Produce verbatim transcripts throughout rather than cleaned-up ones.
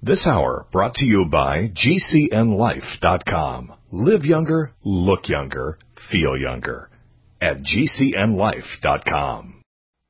This hour brought to you by G C N life dot com. Live younger, look younger, feel younger at G C N life dot com.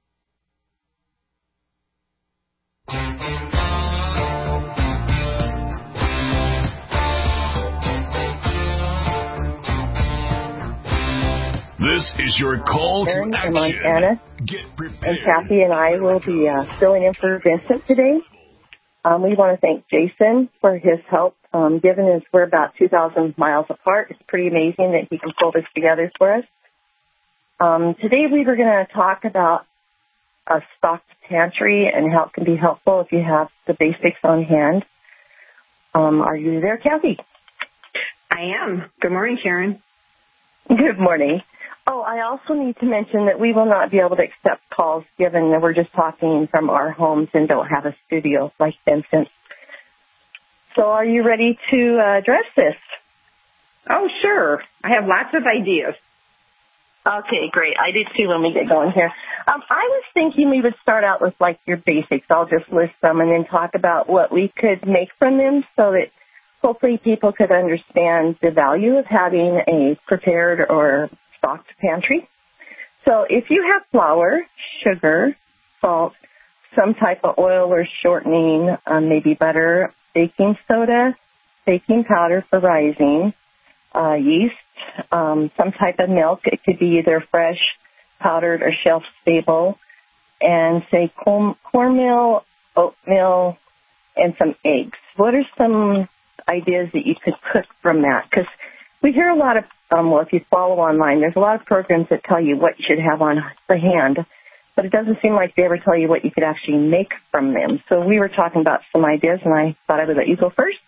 This is your call to Aaron action. From Montana. Get prepared. And Kathy and I will be uh, filling in for Vincent today. Um, we want to thank Jason for his help. Um, given as we're about two thousand miles apart, it's pretty amazing that he can pull this together for us. Um, today we were going to talk about a stocked pantry and how it can be helpful if you have the basics on hand. Um, are you there, Kathy? I am. Good morning, Sharon. Good morning. Oh, I also need to mention that we will not be able to accept calls given that we're just talking from our homes and don't have a studio like Vincent. So are you ready to uh, address this? Oh, sure. I have lots of ideas. Okay, great. I did too when we get going here. Um, I was thinking we would start out with like your basics. I'll just list them and then talk about what we could make from them so that hopefully people could understand the value of having a prepared or stocked pantry. So if you have flour, sugar, salt, some type of oil or shortening, um, maybe butter, baking soda, baking powder for rising, uh, yeast, um, some type of milk. It could be either fresh, powdered, or shelf-stable, and say corn, cornmeal, oatmeal, and some eggs. What are some ideas that you could cook from that? Because we hear a lot of, um, well, if you follow online, there's a lot of programs that tell you what you should have on the hand, but it doesn't seem like they ever tell you what you could actually make from them. So we were talking about some ideas, and I thought I would let you go first.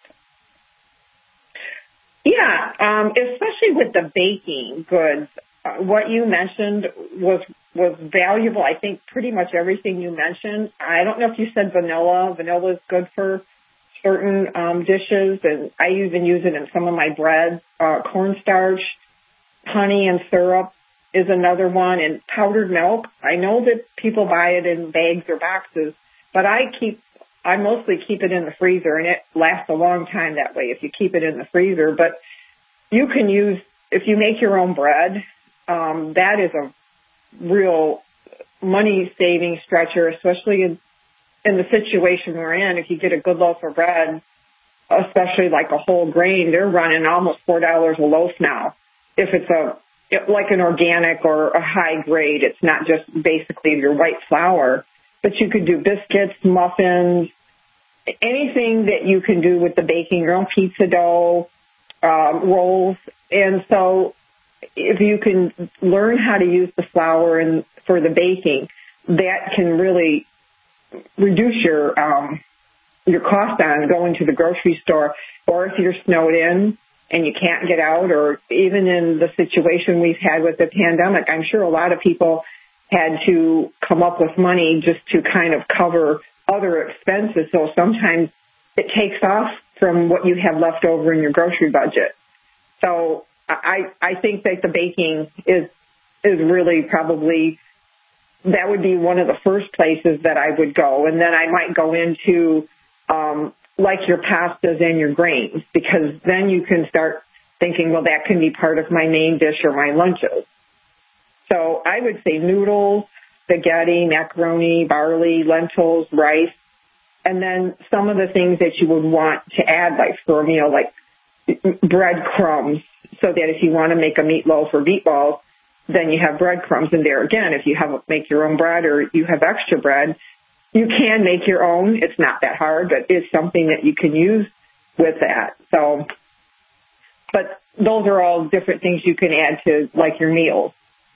Yeah, um, especially with the baking goods. Uh, what you mentioned was was valuable. I think pretty much everything you mentioned. I don't know if you said vanilla. Vanilla is good for certain um, dishes, and I even use it in some of my breads. Uh, cornstarch, honey, and syrup is another one, and powdered milk. I know that people buy it in bags or boxes, but I keep, I mostly keep it in the freezer, and it lasts a long time that way if you keep it in the freezer. But you can use, if you make your own bread, um, that is a real money-saving stretcher, especially in in the situation we're in. If you get a good loaf of bread, especially like a whole grain, they're running almost four dollars a loaf now. If it's a like an organic or a high grade, it's not just basically your white flour, but you could do biscuits, muffins, anything that you can do with the baking, your own pizza dough, um, rolls. And so if you can learn how to use the flour and for the baking, that can really reduce your um, your cost on going to the grocery store, or if you're snowed in and you can't get out, or even in the situation we've had with the pandemic, I'm sure a lot of people had to come up with money just to kind of cover other expenses. So sometimes it takes off from what you have left over in your grocery budget. So I I think that the baking is is really probably, that would be one of the first places that I would go. And then I might go into, um, like your pastas and your grains, because then you can start thinking, well, that can be part of my main dish or my lunches. So I would say noodles, spaghetti, macaroni, barley, lentils, rice, and then some of the things that you would want to add, like for a meal, like breadcrumbs, so that if you want to make a meatloaf or meatballs, then you have breadcrumbs in there. Again, if you have make your own bread or you have extra bread, you can make your own. It's not that hard, but it's something that you can use with that. So, but those are all different things you can add to like your meals.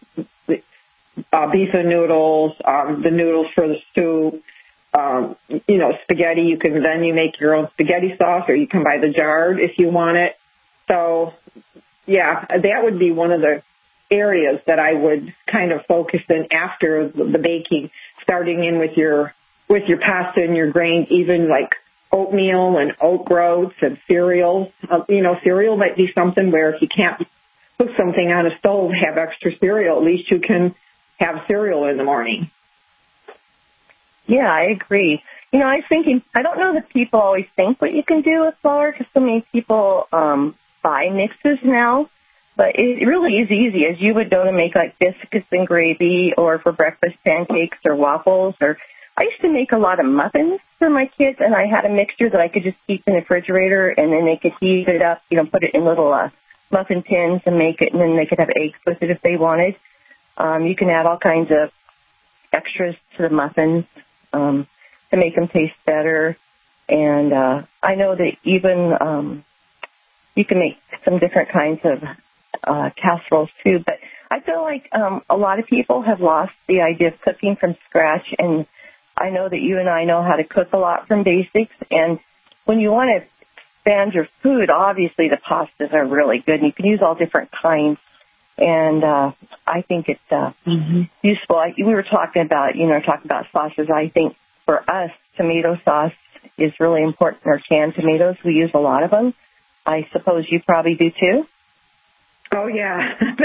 Uh, beef and noodles, um, the noodles for the stew, um, you know, spaghetti. You can then you make your own spaghetti sauce, or you can buy the jarred if you want it. So, yeah, that would be one of the areas that I would kind of focus in after the baking, starting in with your with your pasta and your grains, even like oatmeal and oat groats and cereals. Uh, you know, cereal might be something where if you can't cook something on a stove, have extra cereal. At least you can have cereal in the morning. Yeah, I agree. You know, I was thinking, I don't know that people always think what you can do with flour because so many people um, buy mixes now, but it really is easy, as you would know, to make like biscuits and gravy or for breakfast pancakes or waffles. Or I used to make a lot of muffins for my kids, and I had a mixture that I could just keep in the refrigerator, and then they could heat it up, you know, put it in little uh, muffin tins and make it, and then they could have eggs with it if they wanted. Um, you can add all kinds of extras to the muffins um, to make them taste better. And uh, I know that even um, you can make some different kinds of uh, casseroles too. But I feel like um, a lot of people have lost the idea of cooking from scratch. And I know that you and I know how to cook a lot from basics. And when you want to expand your food, obviously the pastas are really good. And you can use all different kinds. And uh, I think it's uh, mm-hmm. useful. I, we were talking about, you know, talking about sauces. I think for us, tomato sauce is really important. Or canned tomatoes, we use a lot of them. I suppose you probably do too. Oh yeah,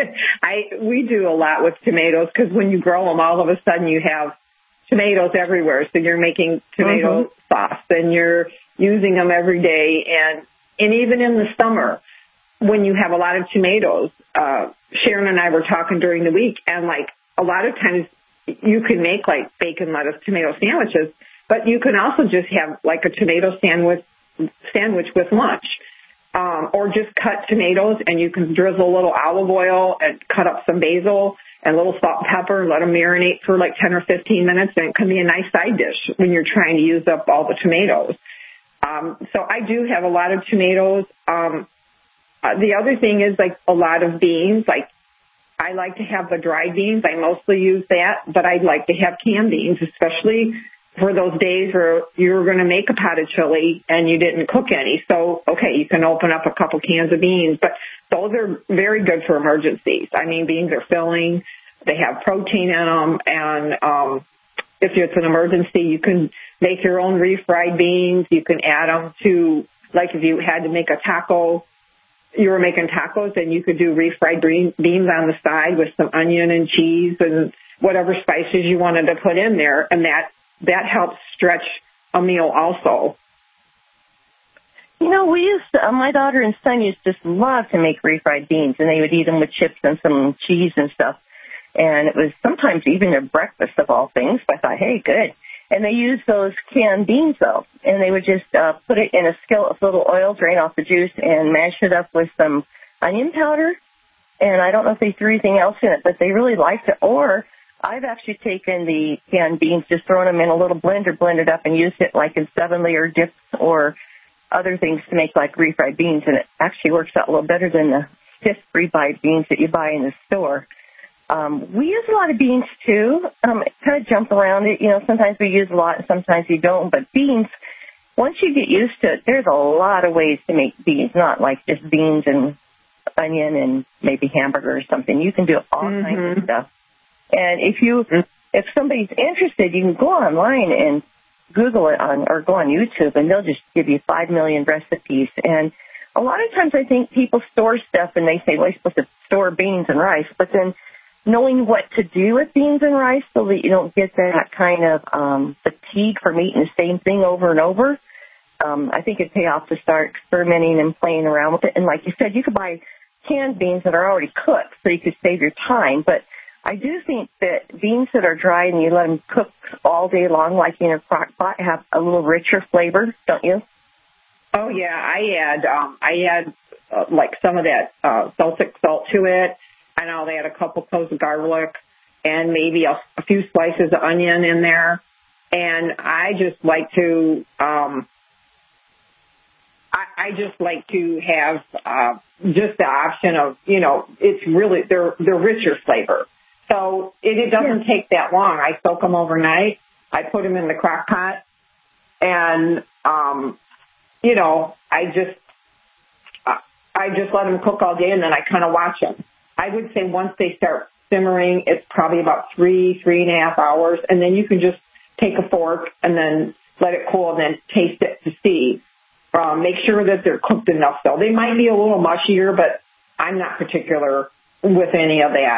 I we do a lot with tomatoes because when you grow them, all of a sudden you have tomatoes everywhere. So you're making tomato mm-hmm. sauce, and you're using them every day, and and even in the summer, when you have a lot of tomatoes, uh, Sharon and I were talking during the week, and like a lot of times you can make like bacon, lettuce, tomato sandwiches, but you can also just have like a tomato sandwich sandwich with lunch. Um, or just cut tomatoes, and you can drizzle a little olive oil and cut up some basil and a little salt and pepper and let them marinate for like ten or fifteen minutes, and it can be a nice side dish when you're trying to use up all the tomatoes. Um, so I do have a lot of tomatoes. Um, uh, the other thing is like a lot of beans. Like I like to have the dried beans. I mostly use that, but I'd like to have canned beans, especially for those days where you were going to make a pot of chili and you didn't cook any. So, okay, you can open up a couple cans of beans, but those are very good for emergencies. I mean, beans are filling, they have protein in them, and um, if it's an emergency, you can make your own refried beans. You can add them to, like if you had to make a taco, you were making tacos, and you could do refried beans on the side with some onion and cheese and whatever spices you wanted to put in there, and that That helps stretch a meal also. You know, we used to, uh, my daughter and son used to just love to make refried beans, and they would eat them with chips and some cheese and stuff. And it was sometimes even their breakfast of all things. So I thought, hey, good. And they used those canned beans, though, and they would just uh, put it in a skillet with a little oil, drain off the juice, and mash it up with some onion powder. And I don't know if they threw anything else in it, but they really liked it. Or I've actually taken the canned beans, just thrown them in a little blender, blended up, and used it like in seven-layer dips or other things to make like refried beans, and it actually works out a little better than the stiff refried beans that you buy in the store. Um, we use a lot of beans, too. Um, kind of jump around it. You know, sometimes we use a lot and sometimes we don't, but beans, once you get used to it, there's a lot of ways to make beans, not like just beans and onion and maybe hamburger or something. You can do all mm-hmm. kinds of stuff. And if you, if somebody's interested, you can go online and Google it on, or go on YouTube, and they'll just give you five million recipes. And a lot of times I think people store stuff and they say, well, you're supposed to store beans and rice, but then knowing what to do with beans and rice so that you don't get that kind of um, fatigue from eating the same thing over and over, um, I think it'd pay off to start experimenting and playing around with it. And like you said, you could buy canned beans that are already cooked, so you could save your time. But I do think that beans that are dried and you let them cook all day long, like in a crock pot, have a little richer flavor, don't you? Oh, yeah. I add um, I add uh, like some of that uh, Celtic salt to it. And I'll add a couple cloves of garlic and maybe a, a few slices of onion in there. And I just like to, um, I, I just like to have uh, just the option of, you know, it's really, they're, they're richer flavor. So it, it doesn't yeah. take that long. I soak them overnight. I put them in the crock pot, and, um, you know, I just, uh, I just let them cook all day, and then I kind of watch them. I would say once they start simmering, it's probably about three, three and a half hours, and then you can just take a fork and then let it cool and then taste it to see. Um, make sure that they're cooked enough, though. They might be a little mushier, but I'm not particular with any of that.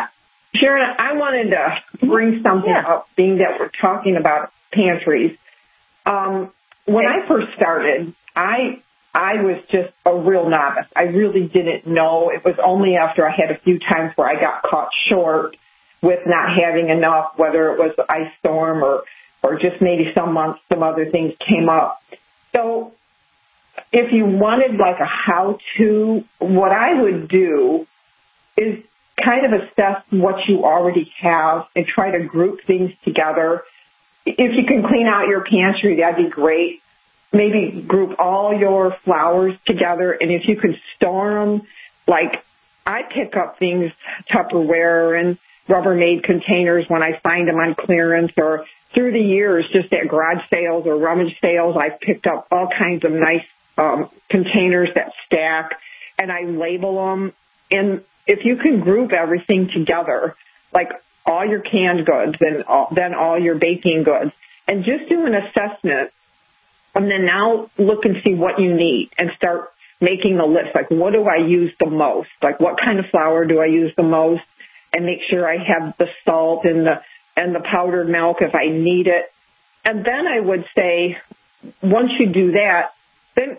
Sharon, I wanted to bring something yeah. up, being that we're talking about pantries. Um, when I first started, I I was just a real novice. I really didn't know. It was only after I had a few times where I got caught short with not having enough, whether it was the ice storm or, or just maybe some months some other things came up. So if you wanted like a how-to, what I would do is kind of assess what you already have and try to group things together. If you can clean out your pantry, that'd be great. Maybe group all your flowers together, and if you could store them, like I pick up things, Tupperware and Rubbermaid containers when I find them on clearance, or through the years, just at garage sales or rummage sales, I've picked up all kinds of nice um, containers that stack, and I label them. And if you can group everything together, like all your canned goods and all, then all your baking goods, and just do an assessment, and then now look and see what you need and start making a list. Like, what do I use the most? Like, what kind of flour do I use the most? And make sure I have the salt and the and the powdered milk if I need it. And then I would say, once you do that, then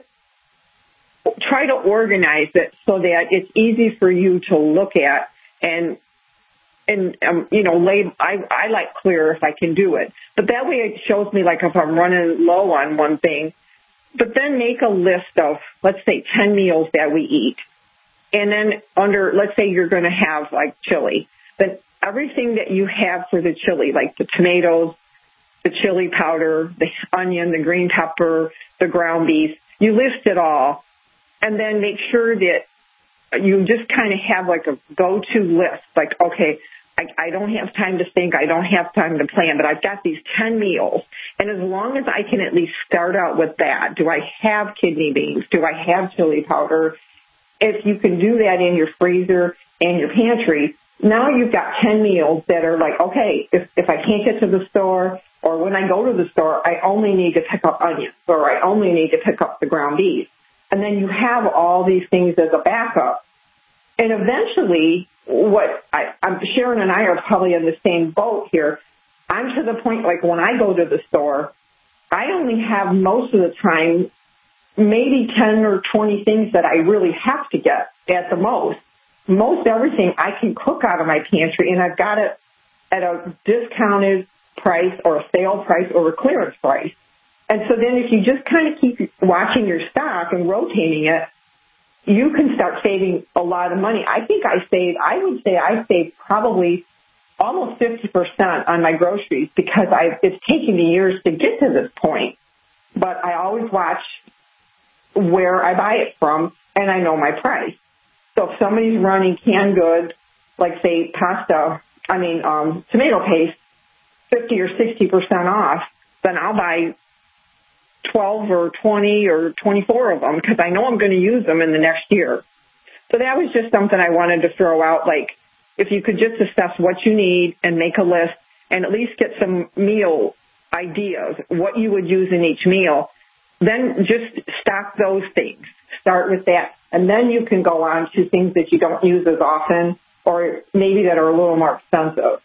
try to organize it so that it's easy for you to look at and and um, you know, label. I I like clear if I can do it, but that way it shows me like if I'm running low on one thing. But then make a list of, let's say, ten meals that we eat. And then under, let's say you're going to have like chili, then everything that you have for the chili, like the tomatoes, the chili powder, the onion, the green pepper, the ground beef, you list it all. And then make sure that you just kind of have like a go-to list. Like, okay, I, I don't have time to think. I don't have time to plan, but I've got these ten meals. And as long as I can at least start out with that, do I have kidney beans? Do I have chili powder? If you can do that in your freezer and your pantry, now you've got ten meals that are like, okay, if, if I can't get to the store, or when I go to the store, I only need to pick up onions, or I only need to pick up the ground beef. And then you have all these things as a backup. And eventually, what I, I'm, Sharon and I are probably in the same boat here. I'm to the point, like when I go to the store, I only have most of the time maybe ten or twenty things that I really have to get at the most. Most everything I can cook out of my pantry, and I've got it at a discounted price or a sale price or a clearance price. And so then if you just kind of keep watching your stock and rotating it, you can start saving a lot of money. I think I saved, I would say I saved probably almost fifty percent on my groceries because I, it's taken me years to get to this point. But I always watch where I buy it from, and I know my price. So if somebody's running canned goods, like say pasta, I mean um, tomato paste, fifty or sixty percent off, then I'll buy twelve or twenty or twenty-four of them because I know I'm going to use them in the next year. So that was just something I wanted to throw out. Like if you could just assess what you need and make a list and at least get some meal ideas, what you would use in each meal, then just stock those things. Start with that. And then you can go on to things that you don't use as often or maybe that are a little more expensive.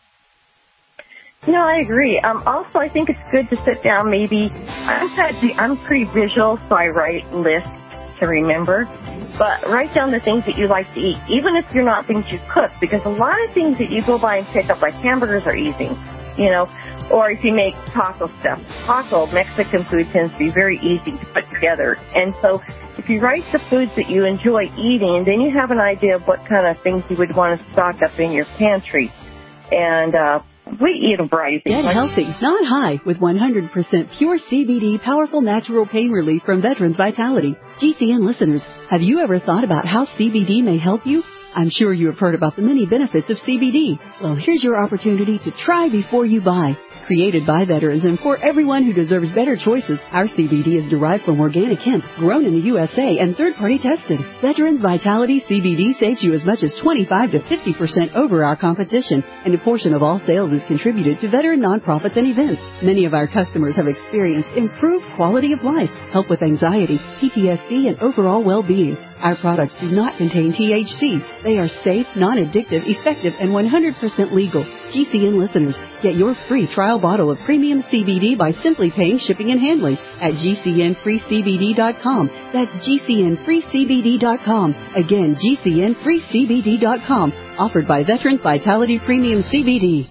No, I agree. Um, also, I think it's good to sit down maybe. I'm, I'm pretty visual, so I write lists to remember. But write down the things that you like to eat, even if you're not things you cook, because a lot of things that you go by and pick up, like hamburgers, are easy, you know, or if you make taco stuff. Taco, Mexican food tends to be very easy to put together. And so if you write the foods that you enjoy eating, then you have an idea of what kind of things you would want to stock up in your pantry. And uh, we eat a variety of things. Get healthy, not high, with one hundred percent pure C B D, powerful natural pain relief from Veterans Vitality. G C N listeners, have you ever thought about how C B D may help you? I'm sure you have heard about the many benefits of C B D. Well, here's your opportunity to try before you buy. Created by veterans and for everyone who deserves better choices, our C B D is derived from organic hemp, grown in the U S A, and third-party tested. Veterans Vitality C B D saves you as much as twenty-five to fifty percent over our competition, and a portion of all sales is contributed to veteran nonprofits and events. Many of our customers have experienced improved quality of life, help with anxiety, P T S D, and overall well-being. Our products do not contain T H C. They are safe, non-addictive, effective, and one hundred percent legal. G C N listeners, get your free trial bottle of premium C B D by simply paying shipping and handling at G C N free C B D dot com. That's G C N free C B D dot com. Again, G C N free C B D dot com. Offered by Veterans Vitality Premium C B D.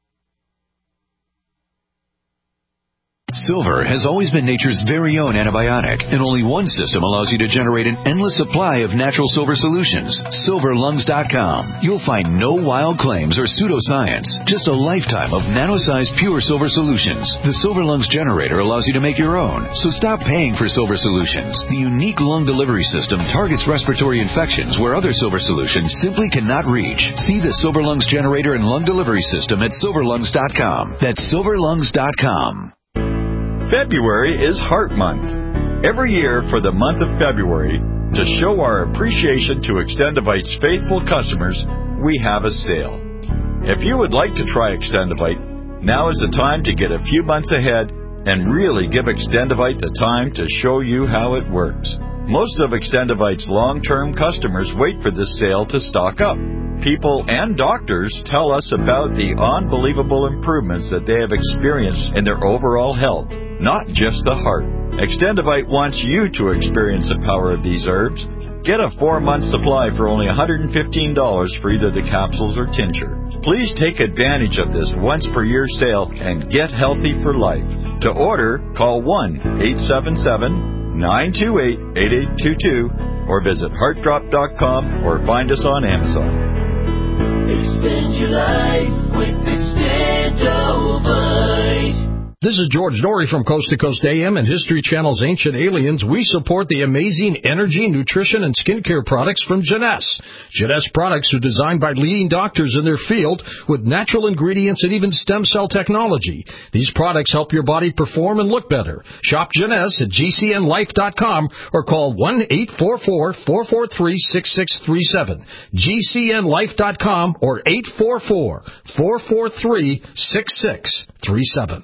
Silver has always been nature's very own antibiotic, and only one system allows you to generate an endless supply of natural silver solutions. silver lungs dot com. You'll find no wild claims or pseudoscience, just a lifetime of nano-sized pure silver solutions. The Silver Lungs generator allows you to make your own, so stop paying for silver solutions. The unique lung delivery system targets respiratory infections where other silver solutions simply cannot reach. See the Silver Lungs generator and lung delivery system at silver lungs dot com. That's silver lungs dot com. February is Heart Month. Every year for the month of February, to show our appreciation to Extendivite's faithful customers, we have a sale. If you would like to try Extendivite, now is the time to get a few months ahead and really give Extendivite the time to show you how it works. Most of Extendivite's long-term customers wait for this sale to stock up. People and doctors tell us about the unbelievable improvements that they have experienced in their overall health, not just the heart. Extendivite wants you to experience the power of these herbs. Get a four-month supply for only one hundred fifteen dollars for either the capsules or tincture. Please take advantage of this once-per-year sale and get healthy for life. To order, call one eight seven seven, nine two eight, eight eight two two or visit heart drop dot com or find us on Amazon. Extend your life with Extendivite. This is George Norrie from Coast to Coast A M and History Channel's Ancient Aliens. We support the amazing energy, nutrition, and skincare products from Jeunesse. Jeunesse products are designed by leading doctors in their field with natural ingredients and even stem cell technology. These products help your body perform and look better. Shop Jeunesse at G C N life dot com or call one eight four four, four four three, six six three seven. G C N life dot com or eight four four, four four three, six six three seven.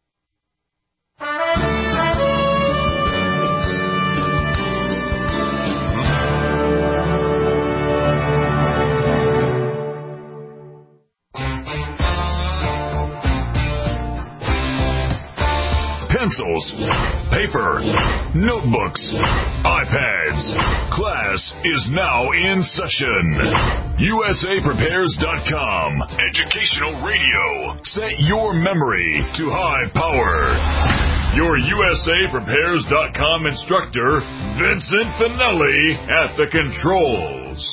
Pencils, paper, notebooks, iPads. Class is now in session. U S A Prepares dot com. Educational radio. Set your memory to high power. Your U S A Prepares dot com instructor, Vincent Finelli, at the controls.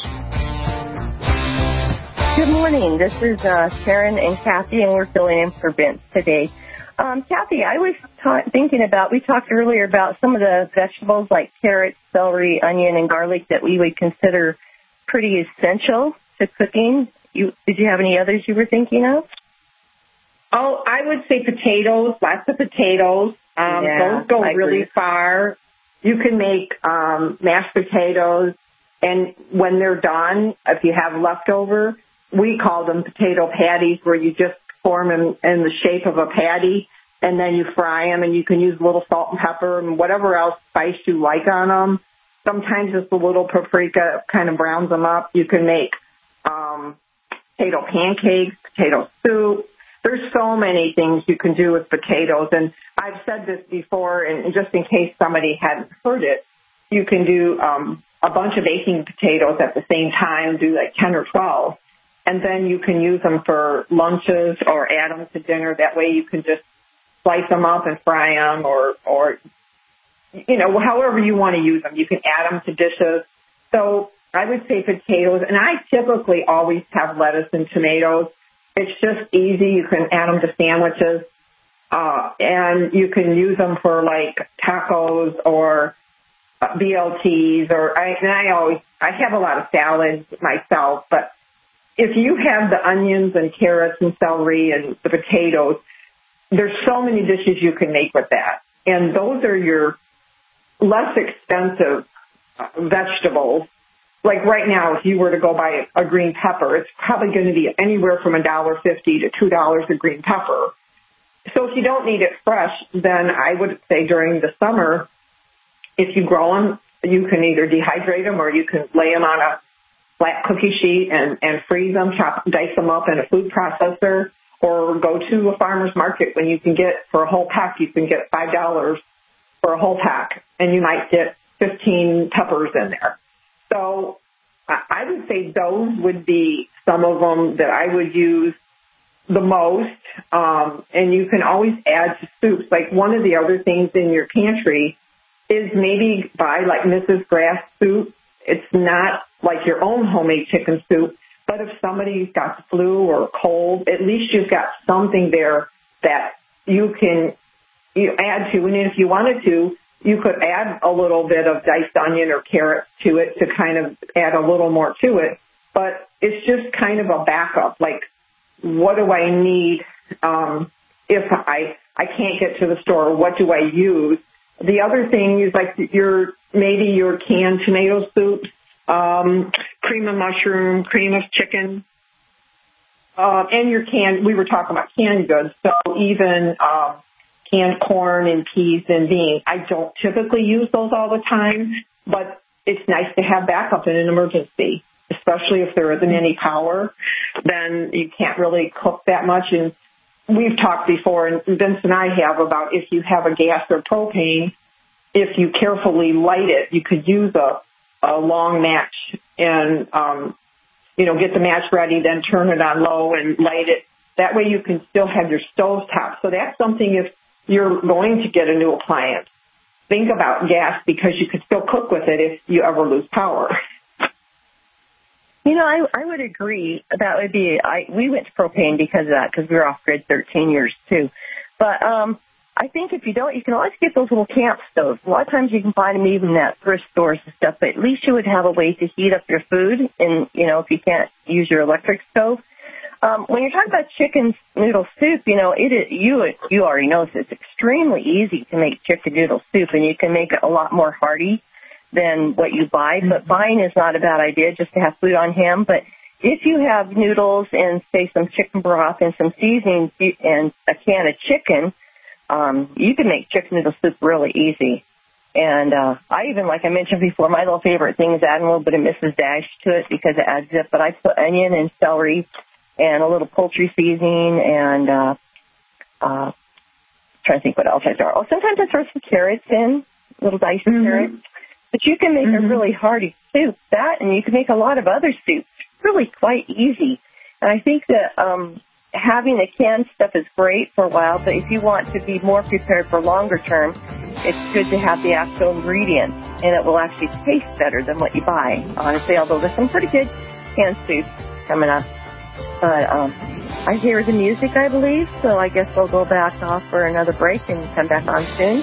Good morning. This is uh, Sharon and Kathy, and we're filling in for Vince today. Um, Kathy, I was ta- thinking about, we talked earlier about some of the vegetables like carrots, celery, onion, and garlic that we would consider pretty essential to cooking. You, did you have any others you were thinking of? Oh, I would say potatoes, lots of potatoes. Um, yeah, those go I really agree. far. You can make um, mashed potatoes, and when they're done, if you have leftover, we call them potato patties, where you just form them in the shape of a patty, and then you fry them, and you can use a little salt and pepper and whatever else spice you like on them. Sometimes just a little paprika kind of browns them up. You can make um, potato pancakes, potato soup. There's so many things you can do with potatoes, and I've said this before, and just in case somebody hadn't heard it, you can do um, a bunch of baking potatoes at the same time, do like ten or twelve. And then you can use them for lunches or add them to dinner. That way you can just slice them up and fry them or, or, you know, however you want to use them. You can add them to dishes. So I would say potatoes. And I typically always have lettuce and tomatoes. It's just easy. You can add them to sandwiches. Uh, and you can use them for like tacos or B L Ts. Or I, and I always, I have a lot of salads myself, but if you have the onions and carrots and celery and the potatoes, there's so many dishes you can make with that. And those are your less expensive uh, vegetables. Like right now, if you were to go buy a green pepper, it's probably going to be anywhere from one dollar fifty to two dollars a green pepper. So if you don't need it fresh, then I would say during the summer, if you grow them you can either dehydrate them or you can lay them on a flat cookie sheet and, and freeze them, chop, dice them up in a food processor, or go to a farmer's market when you can get, for a whole pack, you can get five dollars for a whole pack, and you might get fifteen peppers in there. So I would say those would be some of them that I would use the most, um, and you can always add to soups. Like one of the other things in your pantry is maybe buy like Missus Grass soup. It's not like your own homemade chicken soup, but if somebody's got the flu or cold, at least you've got something there that you can you add to. And if you wanted to, you could add a little bit of diced onion or carrot to it to kind of add a little more to it. But it's just kind of a backup. Like, what do I need um, if I I can't get to the store? What do I use? The other thing is like your maybe your canned tomato soup, um, cream of mushroom, cream of chicken, uh, and your canned. We were talking about canned goods, so even um, canned corn and peas and beans. I don't typically use those all the time, but it's nice to have backup in an emergency, especially if there isn't any power. Then you can't really cook that much. And we've talked before, and Vince and I have, about if you have a gas or propane, if you carefully light it, you could use a, a long match and, um, you know, get the match ready, then turn it on low and light it. That way you can still have your stove top. So that's something if you're going to get a new appliance, think about gas, because you could still cook with it if you ever lose power. You know, I, I would agree. That would be, I, we went to propane because of that, because we were off grid thirteen years too. But um, I think if you don't, you can always get those little camp stoves. A lot of times you can find them even at thrift stores and stuff, but at least you would have a way to heat up your food. And, you know, if you can't use your electric stove. Um, when you're talking about chicken noodle soup, you know, it is, you, you already know this, it's extremely easy to make chicken noodle soup, and you can make it a lot more hearty than what you buy. But buying is not a bad idea, just to have food on hand. But if you have noodles and, say, some chicken broth and some seasonings and a can of chicken, um, you can make chicken noodle soup really easy. And uh, I even, like I mentioned before, my little favorite thing is adding a little bit of Missus Dash to it because it adds zip. But I put onion and celery and a little poultry seasoning and uh, uh, trying to think what else I throw. Oh, sometimes I throw some carrots in, little diced mm-hmm. carrots. But you can make mm-hmm. a really hearty soup, that, and you can make a lot of other soups. Really quite easy. And I think that um, having the canned stuff is great for a while, but if you want to be more prepared for longer term, it's good to have the actual ingredients, and it will actually taste better than what you buy, honestly, although there's some pretty good canned soups coming up. But um, I hear the music, I believe, so I guess we'll go back off for another break and come back on soon.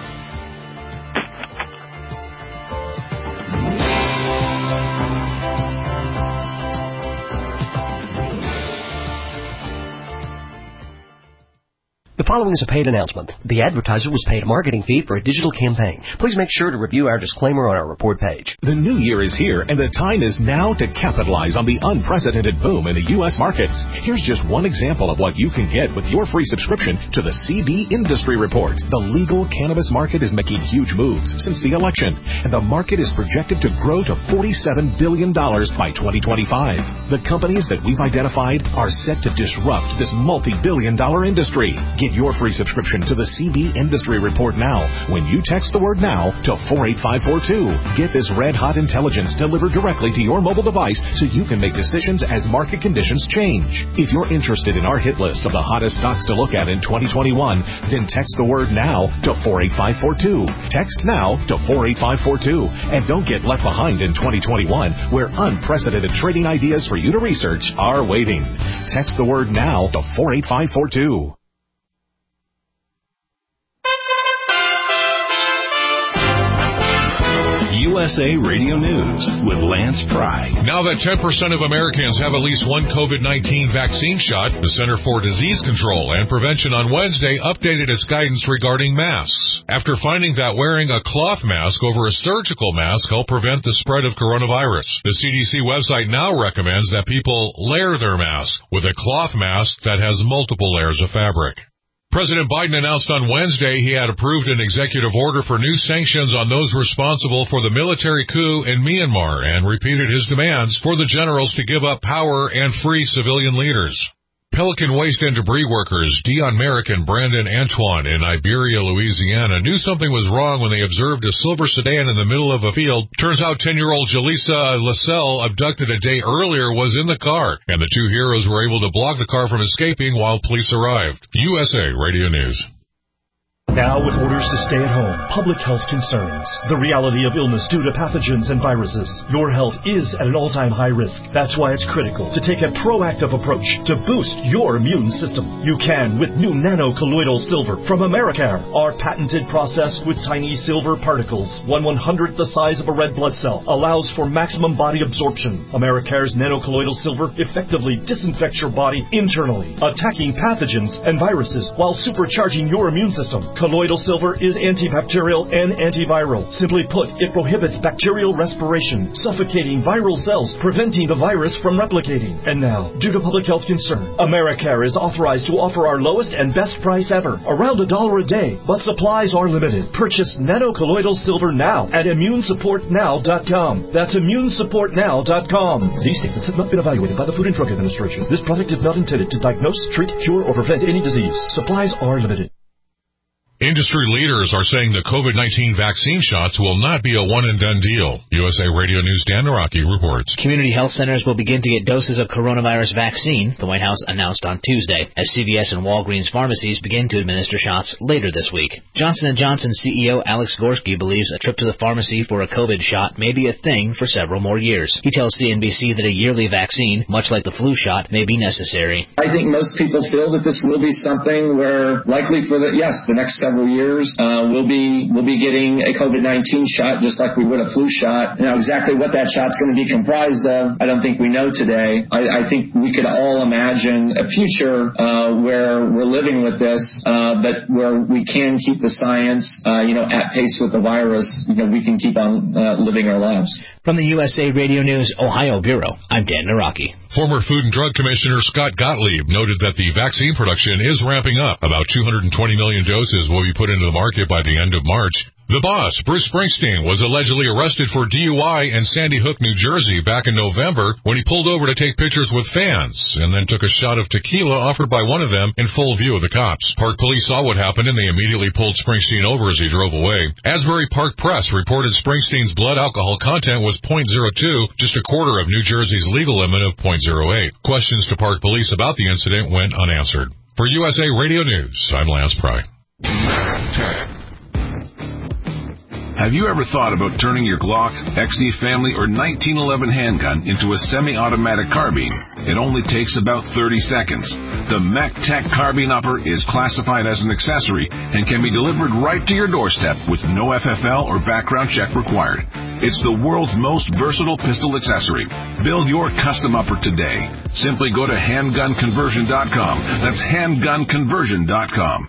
The following is a paid announcement. The advertiser was paid a marketing fee for a digital campaign. Please make sure to review our disclaimer on our report page. The new year is here, and the time is now to capitalize on the unprecedented boom in the U S markets. Here's just one example of what you can get with your free subscription to the C B Industry Report. The legal cannabis market is making huge moves since the election, and the market is projected to grow to forty-seven billion dollars by twenty twenty-five. The companies that we've identified are set to disrupt this multi-billion dollar industry. Get your free subscription to the C B Industry Report now when you text the word NOW to four eight five four two. Get this red-hot intelligence delivered directly to your mobile device so you can make decisions as market conditions change. If you're interested in our hit list of the hottest stocks to look at in twenty twenty-one, then text the word NOW to four eight five four two. Text NOW to four eight five four two. And don't get left behind in twenty twenty-one, where unprecedented trading ideas for you to research are waiting. Text the word NOW to four eight five four two. U S A Radio News with Lance Pry. Now that ten percent of Americans have at least one COVID nineteen vaccine shot, the Center for Disease Control and Prevention on Wednesday updated its guidance regarding masks. After finding that wearing a cloth mask over a surgical mask helped prevent the spread of coronavirus, the C D C website now recommends that people layer their mask with a cloth mask that has multiple layers of fabric. President Biden announced on Wednesday he had approved an executive order for new sanctions on those responsible for the military coup in Myanmar and repeated his demands for the generals to give up power and free civilian leaders. Pelican waste and debris workers Dion Merrick and Brandon Antoine in Iberia, Louisiana knew something was wrong when they observed a silver sedan in the middle of a field. Turns out ten-year-old Jaleesa Lascelle, abducted a day earlier, was in the car, and the two heroes were able to block the car from escaping while police arrived. U S A Radio News. Now with orders to stay at home, public health concerns, the reality of illness due to pathogens and viruses, your health is at an all-time high risk. That's why it's critical to take a proactive approach to boost your immune system. You can with new nano-colloidal silver from Americare. Our patented process with tiny silver particles, one one-hundredth the size of a red blood cell, allows for maximum body absorption. Americare's nano-colloidal silver effectively disinfects your body internally, attacking pathogens and viruses while supercharging your immune system. Colloidal silver is antibacterial and antiviral. Simply put, it prohibits bacterial respiration, suffocating viral cells, preventing the virus from replicating. And now, due to public health concern, Americare is authorized to offer our lowest and best price ever, around a dollar a day, but supplies are limited. Purchase nano-colloidal silver now at immune support now dot com. That's immune support now dot com. These statements have not been evaluated by the Food and Drug Administration. This product is not intended to diagnose, treat, cure, or prevent any disease. Supplies are limited. Industry leaders are saying the COVID nineteen vaccine shots will not be a one-and-done deal. U S A Radio News' Dan Naraki reports. Community health centers will begin to get doses of coronavirus vaccine, the White House announced on Tuesday, as C V S and Walgreens pharmacies begin to administer shots later this week. Johnson and Johnson C E O Alex Gorsky believes a trip to the pharmacy for a COVID shot may be a thing for several more years. He tells C N B C that a yearly vaccine, much like the flu shot, may be necessary. I think most people feel that this will be something where likely for the, yes, the next several years, uh, we'll be we'll be getting a COVID nineteen shot just like we would a flu shot. Now, exactly what that shot's going to be comprised of, I don't think we know today. I, I think we could all imagine a future uh, where we're living with this, uh, but where we can keep the science, uh, you know, at pace with the virus. You know, we can keep on uh, living our lives. From the U S A Radio News Ohio Bureau, I'm Dan Naraki. Former Food and Drug Commissioner Scott Gottlieb noted that the vaccine production is ramping up. About two hundred twenty million doses will be put into the market by the end of March. The boss, Bruce Springsteen, was allegedly arrested for D U I in Sandy Hook, New Jersey back in November when he pulled over to take pictures with fans and then took a shot of tequila offered by one of them in full view of the cops. Park police saw what happened and they immediately pulled Springsteen over as he drove away. Asbury Park Press reported Springsteen's blood alcohol content was zero point zero two, just a quarter of New Jersey's legal limit of zero point zero eight. Questions to Park police about the incident went unanswered. For U S A Radio News, I'm Lance Pry. Have you ever thought about turning your Glock, X D Family, or nineteen eleven handgun into a semi-automatic carbine? It only takes about thirty seconds. The MacTech Carbine Upper is classified as an accessory and can be delivered right to your doorstep with no F F L or background check required. It's the world's most versatile pistol accessory. Build your custom upper today. Simply go to handgun conversion dot com. That's handgun conversion dot com.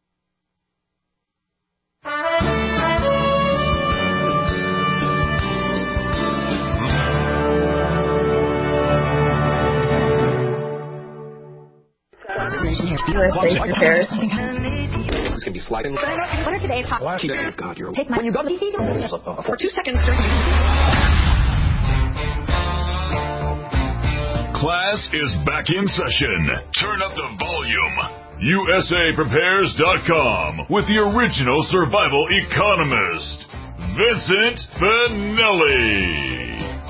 U S A prepares. It's gonna be sliding. What are today's hot? God, you're take my when you go to the for two seconds. Class is back in session. Turn up the volume. U S A prepares dot com with the original survival economist, Vincent Finelli.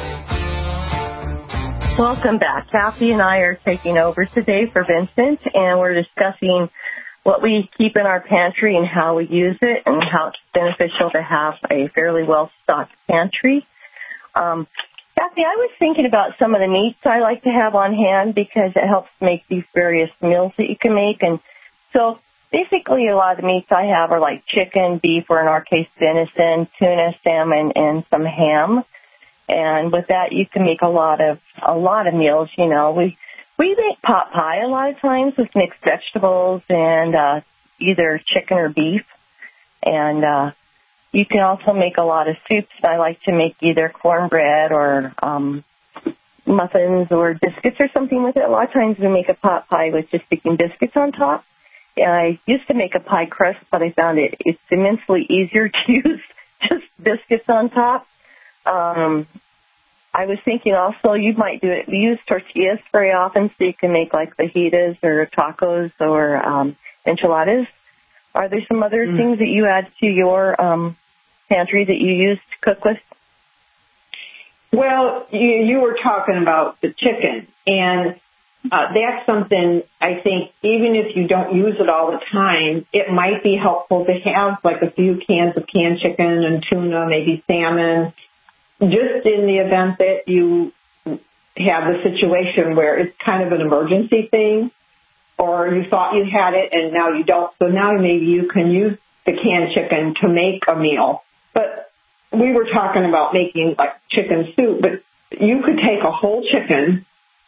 Welcome back. Kathy and I are taking over today for Vincent, and we're discussing what we keep in our pantry and how we use it and how it's beneficial to have a fairly well-stocked pantry. Um, Kathy, I was thinking about some of the meats I like to have on hand because it helps make these various meals that you can make. And so basically a lot of the meats I have are like chicken, beef, or in our case venison, tuna, salmon, and some ham. And with that, you can make a lot of a lot of meals. You know, we we make pot pie a lot of times with mixed vegetables and uh, either chicken or beef. And uh, you can also make a lot of soups. I like to make either cornbread or um, muffins or biscuits or something with it. A lot of times we make a pot pie with just sticking biscuits on top. I used to make a pie crust, but I found it it's immensely easier to use just biscuits on top. Um, I was thinking also you might do it. We use tortillas very often, so you can make like fajitas or tacos or um, enchiladas. Are there some other mm. things that you add to your um, pantry that you use to cook with? Well, you, you were talking about the chicken, and uh, that's something I think even if you don't use it all the time, it might be helpful to have like a few cans of canned chicken and tuna, maybe salmon, just in the event that you have the situation where it's kind of an emergency thing, or you thought you had it and now you don't. So now maybe you can use the canned chicken to make a meal. But we were talking about making like chicken soup, but you could take a whole chicken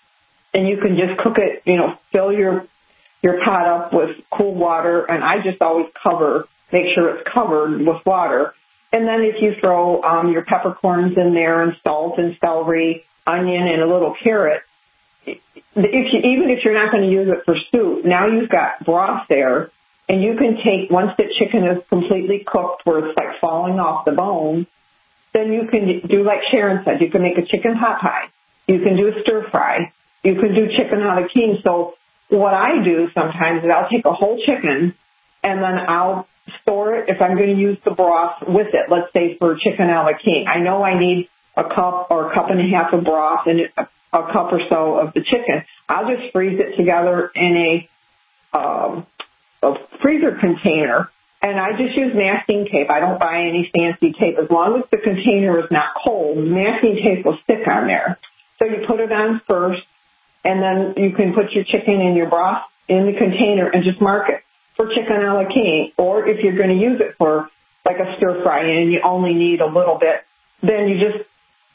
and you can just cook it, you know, fill your your pot up with cool water, and I just always cover, make sure it's covered with water. And then if you throw um, your peppercorns in there and salt and celery, onion, and a little carrot, if you, even if you're not going to use it for soup, now you've got broth there, and you can take, once the chicken is completely cooked where it's like falling off the bone, then you can do like Sharon said, you can make a chicken hot pie. You can do a stir fry. You can do chicken a la king. So what I do sometimes is I'll take a whole chicken and then I'll store it if I'm going to use the broth with it. Let's say for chicken a la king, I know I need a cup or a cup and a half of broth and a, a cup or so of the chicken. I'll just freeze it together in a, um, a freezer container, and I just use masking tape. I don't buy any fancy tape. As long as the container is not cold, masking tape will stick on there. So you put it on first, and then you can put your chicken and your broth in the container and just mark it for chicken a la king. Or if you're going to use it for like a stir fry and you only need a little bit, then you just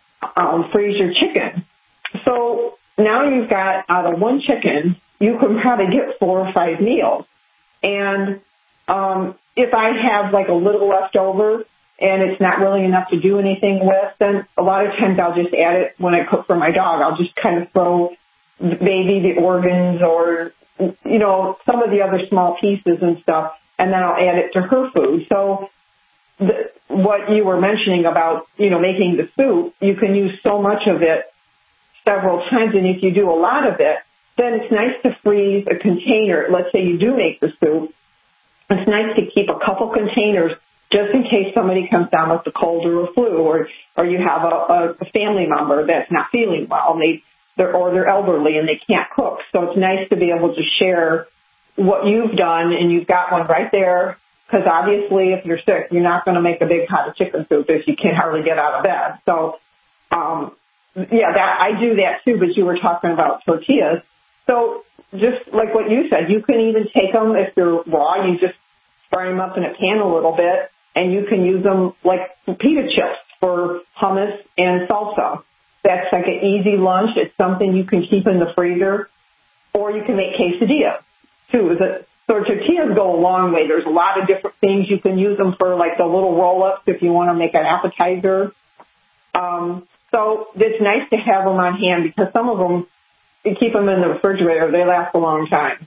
um, freeze your chicken. So now you've got, out of one chicken, you can probably get four or five meals. And um, if I have like a little left over and it's not really enough to do anything with, then a lot of times I'll just add it when I cook for my dog. I'll just kind of throw maybe the organs or, you know, some of the other small pieces and stuff, and then I'll add it to her food. So the, what you were mentioning about, you know, making the soup, you can use so much of it several times, and if you do a lot of it, then it's nice to freeze a container. Let's say you do make the soup. It's nice to keep a couple containers just in case somebody comes down with a cold or a flu, or or you have a, a family member that's not feeling well, and they they're, or they're elderly and they can't cook. So it's nice to be able to share what you've done, and you've got one right there, because obviously if you're sick, you're not going to make a big pot of chicken soup if you can't hardly get out of bed. So, um, yeah, that I do that too, but you were talking about tortillas. So just like what you said, you can even take them if they're raw. You just fry them up in a pan a little bit, and you can use them like pita chips for hummus and salsa. That's like an easy lunch. It's something you can keep in the freezer, or you can make quesadillas too. So tortillas go a long way. There's a lot of different things. You can use them for like the little roll-ups if you want to make an appetizer. Um, so it's nice to have them on hand, because some of them, you keep them in the refrigerator, they last a long time.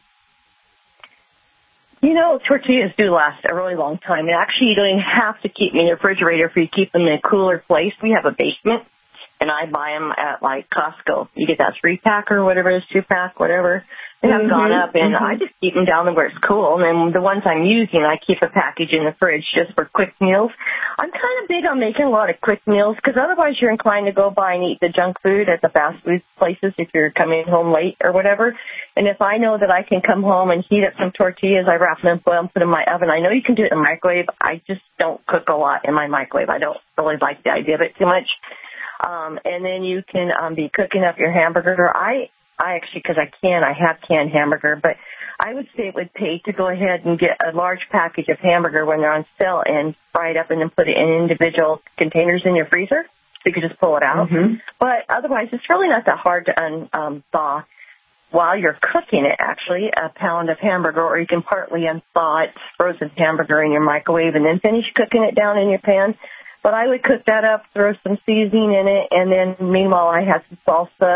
You know, tortillas do last a really long time. And actually, you don't even have to keep them in the refrigerator if you keep them in a cooler place. We have a basement, and I buy them at, like, Costco. You get that three-pack or whatever it is, two-pack, whatever. They have mm-hmm. gone up, and mm-hmm. I just keep them down where it's cool. And then the ones I'm using, I keep a package in the fridge just for quick meals. I'm kind of big on making a lot of quick meals, because otherwise you're inclined to go by and eat the junk food at the fast food places if you're coming home late or whatever. And if I know that I can come home and heat up some tortillas, I wrap them in foil and put them in my oven. I know you can do it in the microwave. I just don't cook a lot in my microwave. I don't really like the idea of it too much. Um, and then you can um, be cooking up your hamburger. I I actually, because I can, I have canned hamburger, but I would say it would pay to go ahead and get a large package of hamburger when they're on sale and fry it up and then put it in individual containers in your freezer, so you can just pull it out. Mm-hmm. But otherwise, it's really not that hard to un, um, thaw while you're cooking it, actually, a pound of hamburger, or you can partly unthaw it, frozen hamburger in your microwave, and then finish cooking it down in your pan. But I would cook that up, throw some seasoning in it, and then meanwhile I have some salsa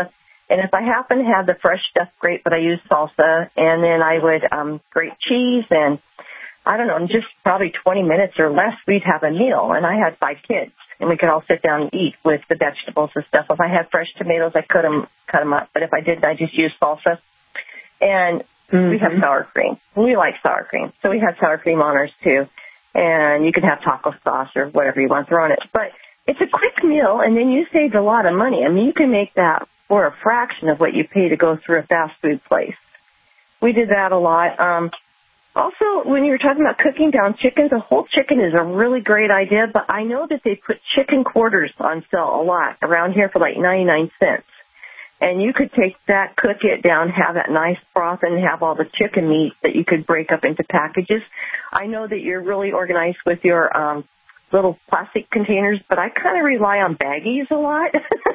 And if I happen to have the fresh stuff, great, but I use salsa. And then I would um, grate cheese, and I don't know, in just probably twenty minutes or less, we'd have a meal. And I had five kids, and we could all sit down and eat with the vegetables and stuff. If I had fresh tomatoes, I cut them, cut them up. But if I didn't, I just used salsa. And mm-hmm. we have sour cream. We like sour cream. So we have sour cream on ours, too. And you can have taco sauce or whatever you want to throw on it. But it's a quick meal, and then you saved a lot of money. I mean, you can make that for a fraction of what you pay to go through a fast food place. We did that a lot. Um, also, when you were talking about cooking down chickens, a whole chicken is a really great idea, but I know that they put chicken quarters on sale a lot around here for like ninety-nine cents. And you could take that, cook it down, have that nice broth, and have all the chicken meat that you could break up into packages. I know that you're really organized with your um, little plastic containers, but I kind of rely on baggies a lot.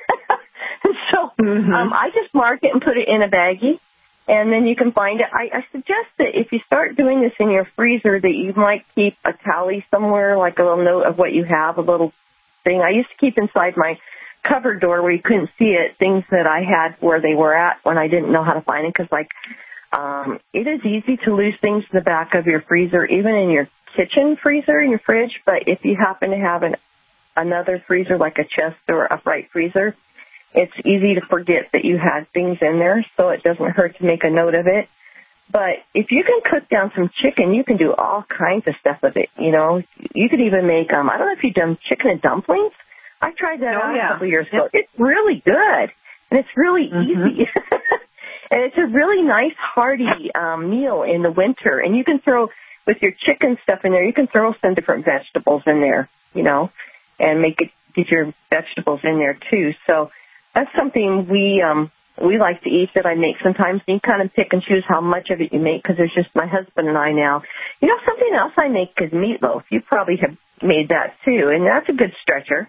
so mm-hmm. um, I just mark it and put it in a baggie, and then you can find it. I, I suggest that if you start doing this in your freezer, that you might keep a tally somewhere, like a little note of what you have, a little thing. I used to keep inside my cupboard door where you couldn't see it, things that I had where they were at when I didn't know how to find it, because, like, um, it is easy to lose things in the back of your freezer, even in your kitchen freezer, in your fridge, but if you happen to have an another freezer, like a chest or upright freezer, it's easy to forget that you had things in there, so it doesn't hurt to make a note of it. But if you can cook down some chicken, you can do all kinds of stuff with it, you know. You could even make, um, I don't know if you've done chicken and dumplings. I tried that oh, out yeah. a couple years ago. It's really good, and it's really mm-hmm. easy. And it's a really nice, hearty um, meal in the winter. And you can throw, with your chicken stuff in there, you can throw some different vegetables in there, you know, and make it, get your vegetables in there, too. So that's something we um, we like to eat that I make sometimes. You kind of pick and choose how much of it you make, because there's just my husband and I now. You know, something else I make is meatloaf. You probably have made that, too, and that's a good stretcher.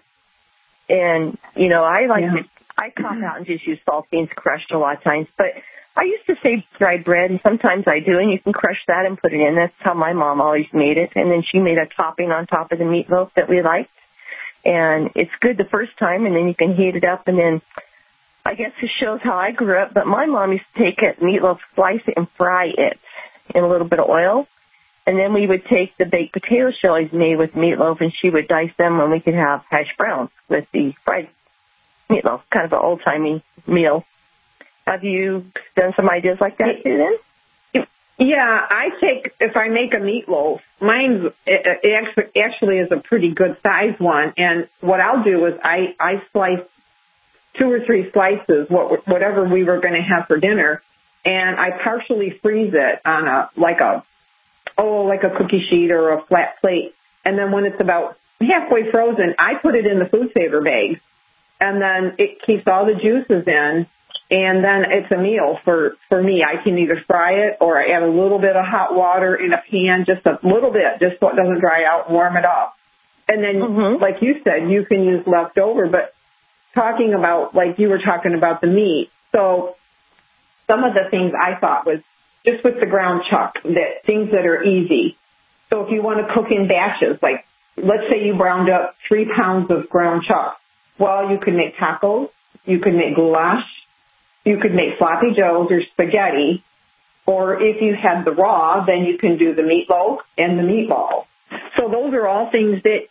And, you know, I like yeah. to, I cop out and just use saltines crushed a lot of times. But I used to save dried bread, and sometimes I do, and you can crush that and put it in. That's how my mom always made it. And then she made a topping on top of the meatloaf that we liked. And it's good the first time, and then you can heat it up. And then I guess it shows how I grew up. But my mom used to take it, meatloaf, slice it, and fry it in a little bit of oil. And then we would take the baked potato shells made with meatloaf, and she would dice them, and we could have hash browns with the fried meatloaf, kind of an old-timey meal. Have you done some ideas like that too, then? Yeah, I take, if I make a meatloaf, mine it actually is a pretty good size one, and what I'll do is I, I slice two or three slices, what, whatever we were going to have for dinner, and I partially freeze it on a, like a, oh, like a cookie sheet or a flat plate. And then when it's about halfway frozen, I put it in the food saver bag. And then it keeps all the juices in. And then it's a meal for, for me. I can either fry it or I add a little bit of hot water in a pan, just a little bit, just so it doesn't dry out, and warm it up. And then, mm-hmm. like you said, you can use leftover. But talking about, like you were talking about the meat, so some of the things I thought was, just with the ground chuck, that things that are easy. So if you want to cook in batches, like let's say you browned up three pounds of ground chuck, well, you could make tacos, you could make goulash, you could make sloppy joes or spaghetti, or if you had the raw, then you can do the meatloaf and the meatball. So those are all things that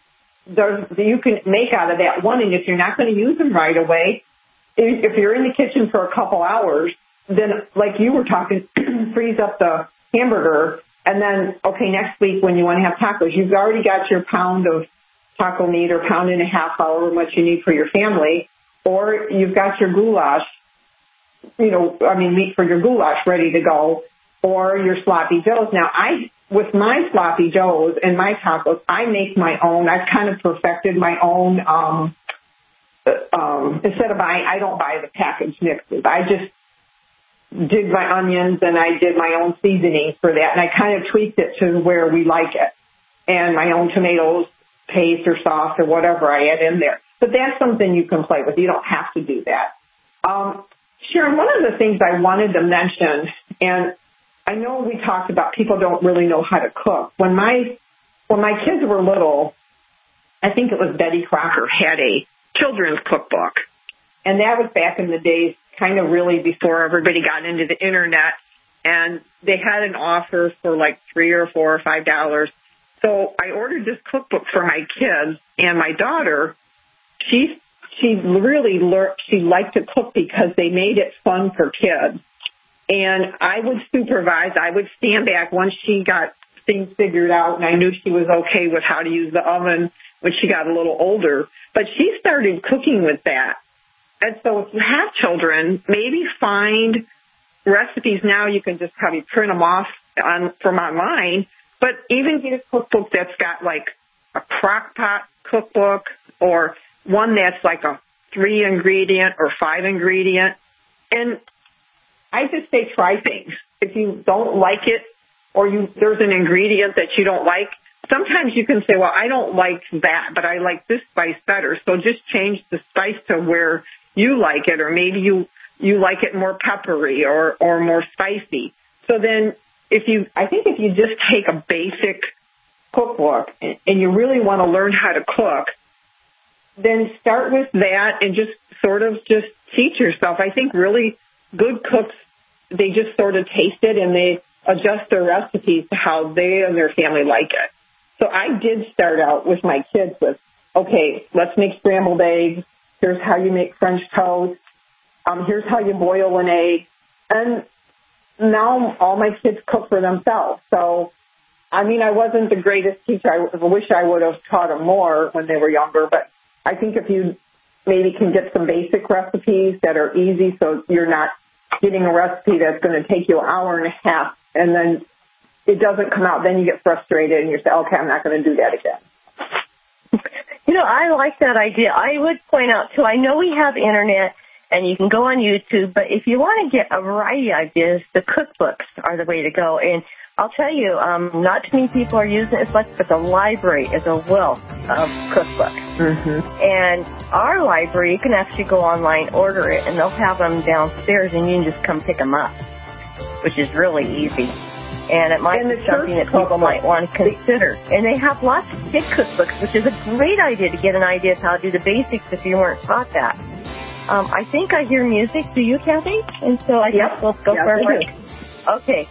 that you can make out of that one. And if you're not going to use them right away, if you're in the kitchen for a couple hours, then, like you were talking, freeze up the hamburger, and then, okay, next week when you want to have tacos, you've already got your pound of taco meat or pound and a half, however much you need for your family, or you've got your goulash, you know, I mean, meat for your goulash ready to go, or your sloppy joes. Now, I, with my sloppy joes and my tacos, I make my own. I've kind of perfected my own, um, um, instead of buying, I don't buy the packaged mixes. I just did my onions, and I did my own seasoning for that, and I kind of tweaked it to where we like it, and my own tomatoes, paste or sauce or whatever I add in there. But that's something you can play with. You don't have to do that. Um, Sharon, one of the things I wanted to mention, and I know we talked about people don't really know how to cook. When my when my kids were little, I think it was Betty Crocker had a children's cookbook. And that was back in the days, kind of really before everybody got into the internet. And they had an offer for like three or four or five dollars. So I ordered this cookbook for my kids, and my daughter, she she really learned, she liked to cook because they made it fun for kids. And I would supervise, I would stand back once she got things figured out, and I knew she was okay with how to use the oven when she got a little older. But she started cooking with that. And so if you have children, maybe find recipes now. You can just probably print them off on, from online. But even get a cookbook that's got like a crock pot cookbook, or one that's like a three ingredient or five ingredient. And I just say try things. If you don't like it, or you there's an ingredient that you don't like, sometimes you can say, well, I don't like that, but I like this spice better. So just change the spice to where you like it, or maybe you, you like it more peppery or, or more spicy. So then if you, I think if you just take a basic cookbook and, and you really want to learn how to cook, then start with that and just sort of just teach yourself. I think really good cooks, they just sort of taste it and they adjust their recipes to how they and their family like it. So I did start out with my kids with, okay, let's make scrambled eggs. Here's how you make French toast. Um, here's how you boil an egg. And now all my kids cook for themselves. So, I mean, I wasn't the greatest teacher. I wish I would have taught them more when they were younger. But I think if you maybe can get some basic recipes that are easy, so you're not getting a recipe that's going to take you an hour and a half, and then it doesn't come out, then you get frustrated and you say, okay, I'm not going to do that again. You know, I like that idea. I would point out, too, I know we have internet and you can go on YouTube, but if you want to get a variety of ideas, the cookbooks are the way to go. And I'll tell you, um, not too many people are using it as much, but the library is a wealth of cookbooks. Mm-hmm. And our library, you can actually go online, order it, and they'll have them downstairs, and you can just come pick them up, which is really easy. And it might and be something that people might want to consider. And they have lots of kid cookbooks, which is a great idea to get an idea of how to do the basics if you weren't taught that. Um, I think I hear music. Do you, Kathy? And so I yep. guess we'll go yep, for a break. Okay.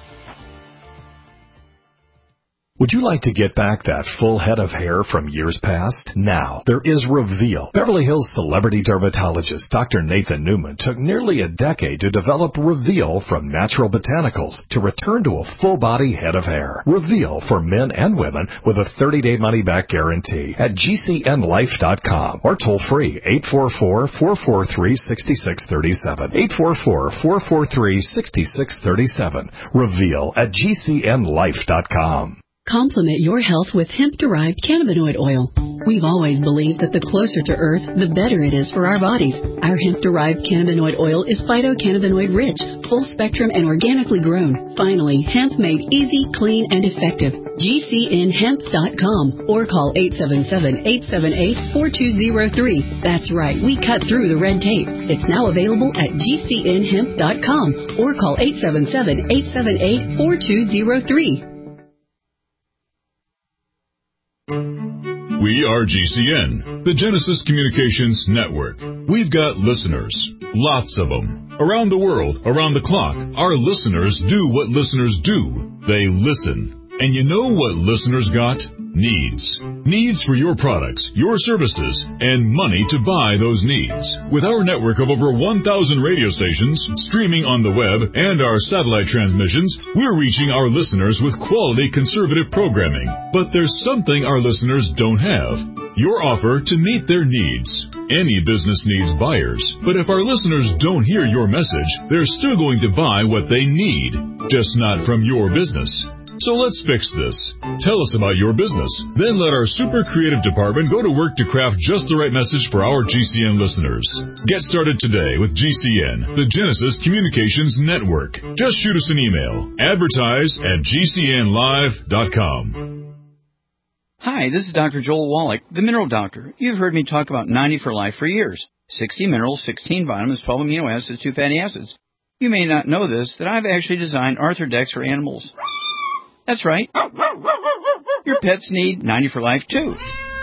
Would you like to get back that full head of hair from years past? Now, there is Reveal. Beverly Hills celebrity dermatologist Doctor Nathan Newman took nearly a decade to develop Reveal from natural botanicals to return to a full-body head of hair. Reveal for men and women with a thirty-day money-back guarantee at G C N life dot com or toll-free eight four four, four four three, six six three seven. eight four four, four four three, six six three seven. Reveal at G C N life dot com. Complement your health with hemp-derived cannabinoid oil. We've always believed that the closer to Earth, the better it is for our bodies. Our hemp-derived cannabinoid oil is phytocannabinoid-rich, full-spectrum, and organically grown. Finally, hemp made easy, clean, and effective. G C N hemp dot com or call eight seven seven, eight seven eight, four two zero three. That's right, we cut through the red tape. It's now available at G C N hemp dot com or call eight seven seven, eight seven eight, four two zero three. We are G C N, the Genesis Communications Network. We've got listeners, lots of them. Around the world, around the clock, our listeners do what listeners do. They listen. And you know what listeners got? Needs. Needs for your products, your services, and money to buy those needs. With our network of over one thousand radio stations, streaming on the web, and our satellite transmissions, we're reaching our listeners with quality conservative programming. But there's something our listeners don't have. Your offer to meet their needs. Any business needs buyers, but if our listeners don't hear your message, they're still going to buy what they need, just not from your business. So let's fix this. Tell us about your business. Then let our super creative department go to work to craft just the right message for our G C N listeners. Get started today with G C N, the Genesis Communications Network. Just shoot us an email. Advertise at G C N live dot com. Hi, this is Doctor Joel Wallach, the Mineral Doctor. You've heard me talk about ninety for Life for years. sixty minerals, sixteen vitamins, twelve amino acids, two fatty acids. You may not know this, that I've actually designed Arthrodex for animals. That's right. Your pets need ninety for Life, too.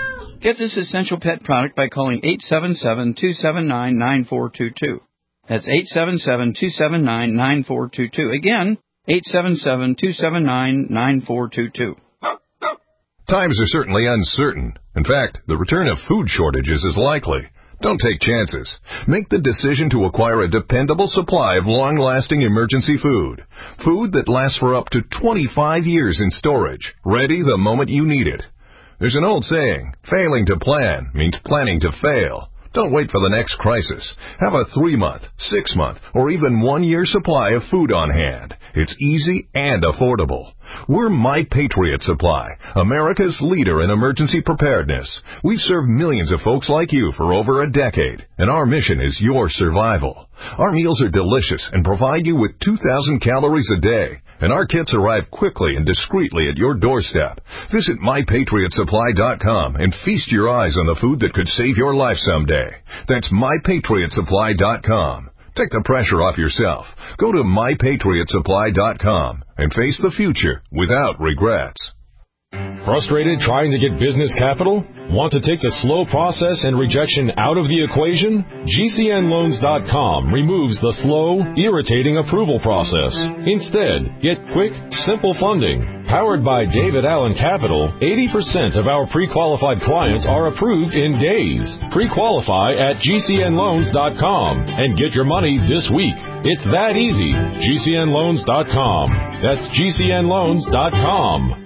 Get this essential pet product by calling eight seven seven, two seven nine, nine four two two. That's eight seven seven, two seven nine, nine four two two. Again, eight seven seven, two seven nine, nine four two two. Times are certainly uncertain. In fact, the return of food shortages is likely. Don't take chances. Make the decision to acquire a dependable supply of long-lasting emergency food. Food that lasts for up to twenty-five years in storage, ready the moment you need it. There's an old saying, failing to plan means planning to fail. Don't wait for the next crisis. Have a three-month, six-month, or even one-year supply of food on hand. It's easy and affordable. We're My Patriot Supply, America's leader in emergency preparedness. We've served millions of folks like you for over a decade, and our mission is your survival. Our meals are delicious and provide you with two thousand calories a day, and our kits arrive quickly and discreetly at your doorstep. Visit my patriot supply dot com and feast your eyes on the food that could save your life someday. That's my patriot supply dot com. Take the pressure off yourself. Go to my patriot supply dot com and face the future without regrets. Frustrated trying to get business capital? Want to take the slow process and rejection out of the equation? G C N loans dot com removes the slow, irritating approval process. Instead, get quick, simple funding. Powered by David Allen Capital, eighty percent of our pre-qualified clients are approved in days. Pre-qualify at G C N loans dot com and get your money this week. It's that easy. G C N loans dot com. That's G C N loans dot com.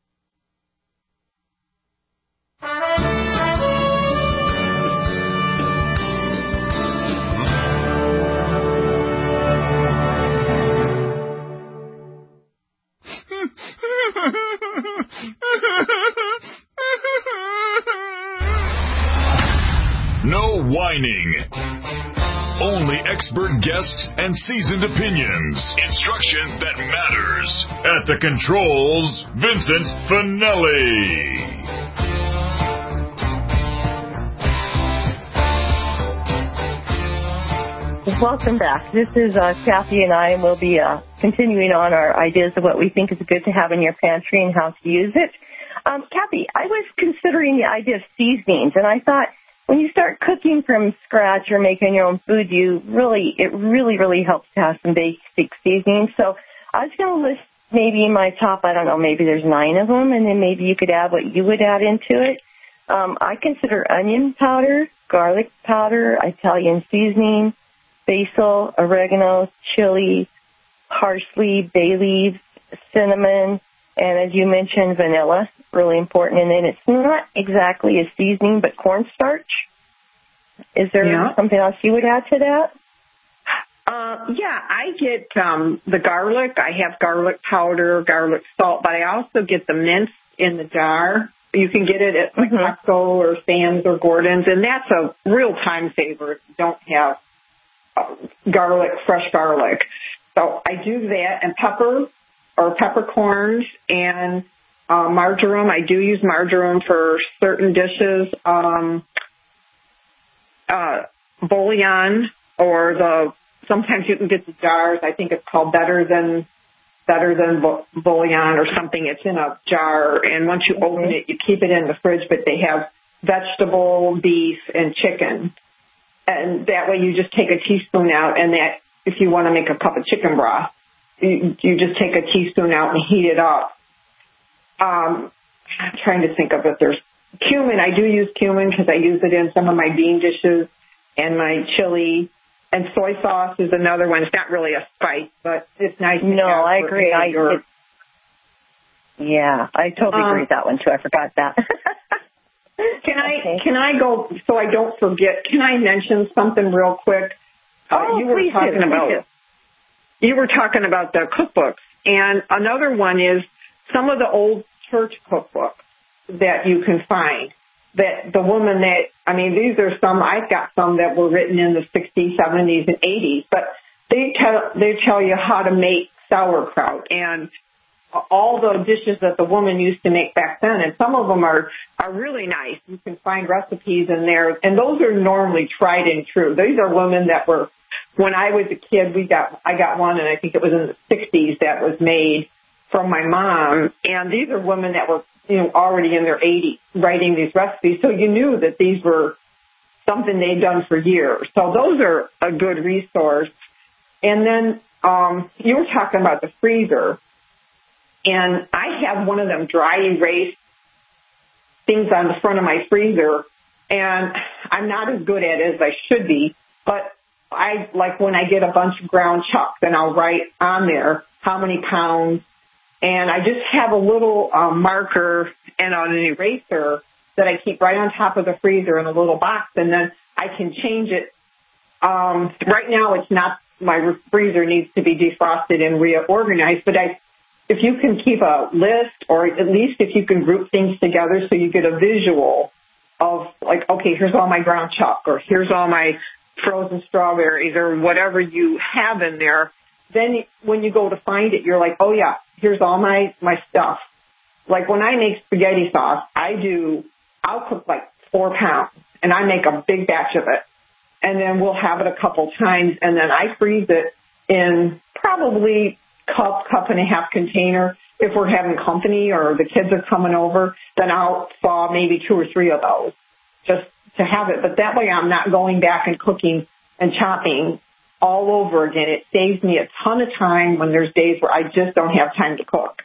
No whining. Only expert guests and seasoned opinions. Instruction that matters. At the controls, Vincent Finelli. Welcome back. This is uh, Kathy and I, and we'll be uh, continuing on our ideas of what we think is good to have in your pantry and how to use it. Um, Kathy, I was considering the idea of seasonings, and I thought when you start cooking from scratch or making your own food, you really, it really, really helps to have some basic seasonings. So I was going to list maybe my top, I don't know, maybe there's nine of them, and then maybe you could add what you would add into it. Um, I consider onion powder, garlic powder, Italian seasoning, basil, oregano, chili, parsley, bay leaves, cinnamon, and as you mentioned, vanilla, really important. And then it's not exactly a seasoning, but cornstarch. Is there yeah. something else you would add to that? Uh, yeah, I get um, the garlic. I have garlic powder, garlic salt, but I also get the mince in the jar. You can get it at like mm-hmm. Costco or Sam's or Gordon's, and that's a real time saver if you don't have uh, garlic, fresh garlic. So I do that, and pepper or peppercorns and uh, marjoram. I do use marjoram for certain dishes. Um, uh, bouillon or the sometimes you can get the jars. I think it's called Better Than Better Than Bouillon or something. It's in a jar, and once you open it, you keep it in the fridge. But they have vegetable, beef, and chicken, and that way you just take a teaspoon out, and that if you want to make a cup of chicken broth, you, you just take a teaspoon out and heat it up. Um, I'm trying to think of if there's cumin. I do use cumin because I use it in some of my bean dishes and my chili. And soy sauce is another one. It's not really a spice, but it's nice. No, I agree. I it, yeah, I totally um, agree with that one too. I forgot that. can I okay. can I go so I don't forget? Can I mention something real quick? Oh, uh, you were please talking do, about please do. you were talking about the cookbooks, and another one is some of the old church cookbooks that you can find. That the woman that, I mean, these are some, I've got some that were written in the sixties, seventies, and eighties, but they tell, they tell you how to make sauerkraut and all the dishes that the woman used to make back then. And some of them are, are really nice. You can find recipes in there, and those are normally tried and true. These are women that were, when I was a kid, we got, I got one, and I think it was in the sixties that was made, from my mom, and these are women that were, you know, already in their eighties writing these recipes, so you knew that these were something they'd done for years. So those are a good resource. And then um, you were talking about the freezer, and I have one of them dry erase things on the front of my freezer, and I'm not as good at it as I should be, but I, like when I get a bunch of ground chuck, then I'll write on there how many pounds, and I just have a little um, marker and an eraser that I keep right on top of the freezer in a little box, and then I can change it. Um, right now it's not, my freezer needs to be defrosted and reorganized, but I, if you can keep a list, or at least if you can group things together so you get a visual of, like, okay, here's all my ground chuck, or here's all my frozen strawberries, or whatever you have in there, then when you go to find it, you're like, oh, yeah, here's all my, my stuff. Like when I make spaghetti sauce, I do, I'll cook like four pounds, and I make a big batch of it. And then we'll have it a couple times, and then I freeze it in probably cup, cup and a half container. If we're having company or the kids are coming over, then I'll thaw maybe two or three of those just to have it. But that way I'm not going back and cooking and chopping all over again. It saves me a ton of time when there's days where I just don't have time to cook.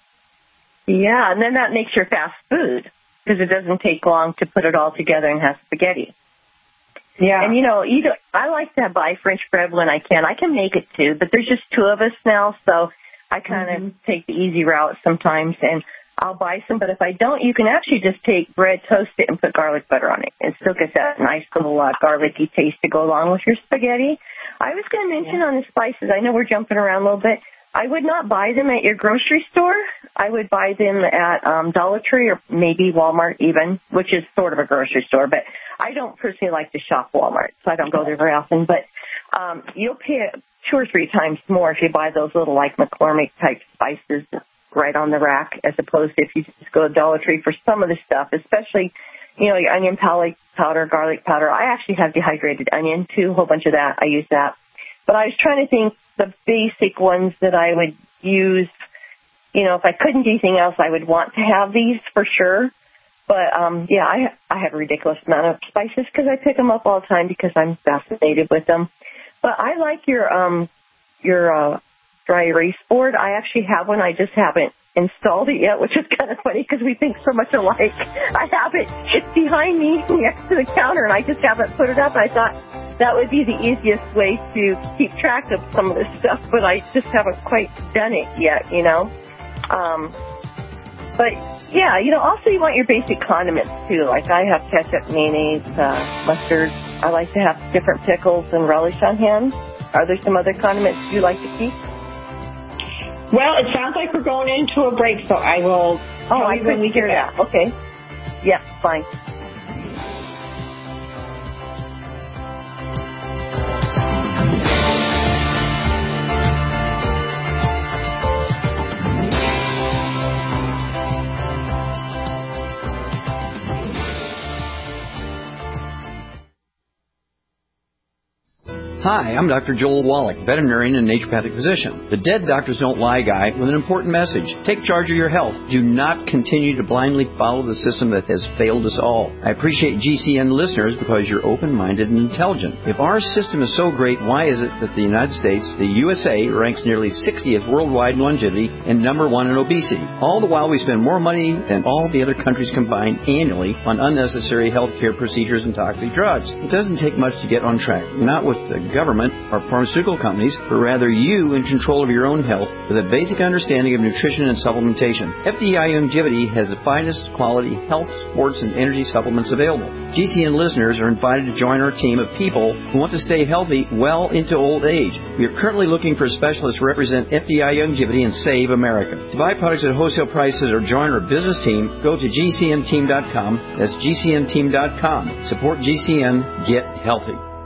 Yeah, and then that makes your fast food because it doesn't take long to put it all together and have spaghetti. Yeah. And, you know, either I like to buy French bread when I can. I can make it, too, but there's just two of us now, so I kind of mm-hmm. take the easy route sometimes, and I'll buy some. But if I don't, you can actually just take bread, toast it, and put garlic butter on it. It still gets that nice little uh, garlicky taste to go along with your spaghetti. I was going to mention yeah. on the spices, I know we're jumping around a little bit, I would not buy them at your grocery store. I would buy them at um, Dollar Tree or maybe Walmart even, which is sort of a grocery store. But I don't personally like to shop Walmart, so I don't go there very often. But um, you'll pay two or three times more if you buy those little like McCormick-type spices right on the rack as opposed to if you just go to Dollar Tree for some of the stuff, especially, you know, your onion powder, garlic powder. I actually have dehydrated onion, too, a whole bunch of that. I use that. But I was trying to think the basic ones that I would use. You know, if I couldn't do anything else, I would want to have these for sure. But, um, yeah, I, I have a ridiculous amount of spices because I pick them up all the time because I'm fascinated with them. But I like your um, your uh, dry erase board. I actually have one. I just haven't installed it yet, which is kind of funny because we think so much alike. I have it. It's behind me next to the counter, and I just haven't put it up. I thought that would be the easiest way to keep track of some of this stuff, but I just haven't quite done it yet, you know. Um, but, yeah, you know, also you want your basic condiments, too. Like I have ketchup, mayonnaise, uh, mustard. I like to have different pickles and relish on hand. Are there some other condiments you like to keep? Well, it sounds like we're going into a break, so I will Oh, I couldn't hear that. Okay. Yeah, fine. Hi, I'm Doctor Joel Wallach, veterinarian and naturopathic physician. The Dead Doctors Don't Lie guy with an important message. Take charge of your health. Do not continue to blindly follow the system that has failed us all. I appreciate G C N listeners because you're open-minded and intelligent. If our system is so great, why is it that the United States, the U S A, ranks nearly sixtieth worldwide in longevity and number one in obesity? All the while we spend more money than all the other countries combined annually on unnecessary healthcare procedures and toxic drugs. It doesn't take much to get on track. Not with the government or pharmaceutical companies, but rather you in control of your own health with a basic understanding of nutrition and supplementation. F D I Longevity has the finest quality health, sports, and energy supplements available. G C N listeners are invited to join our team of people who want to stay healthy well into old age. We are currently looking for specialists to represent F D I Longevity and Save America. To buy products at wholesale prices or join our business team, go to G C N team dot com. That's G C N team dot com. Support G C N. Get healthy.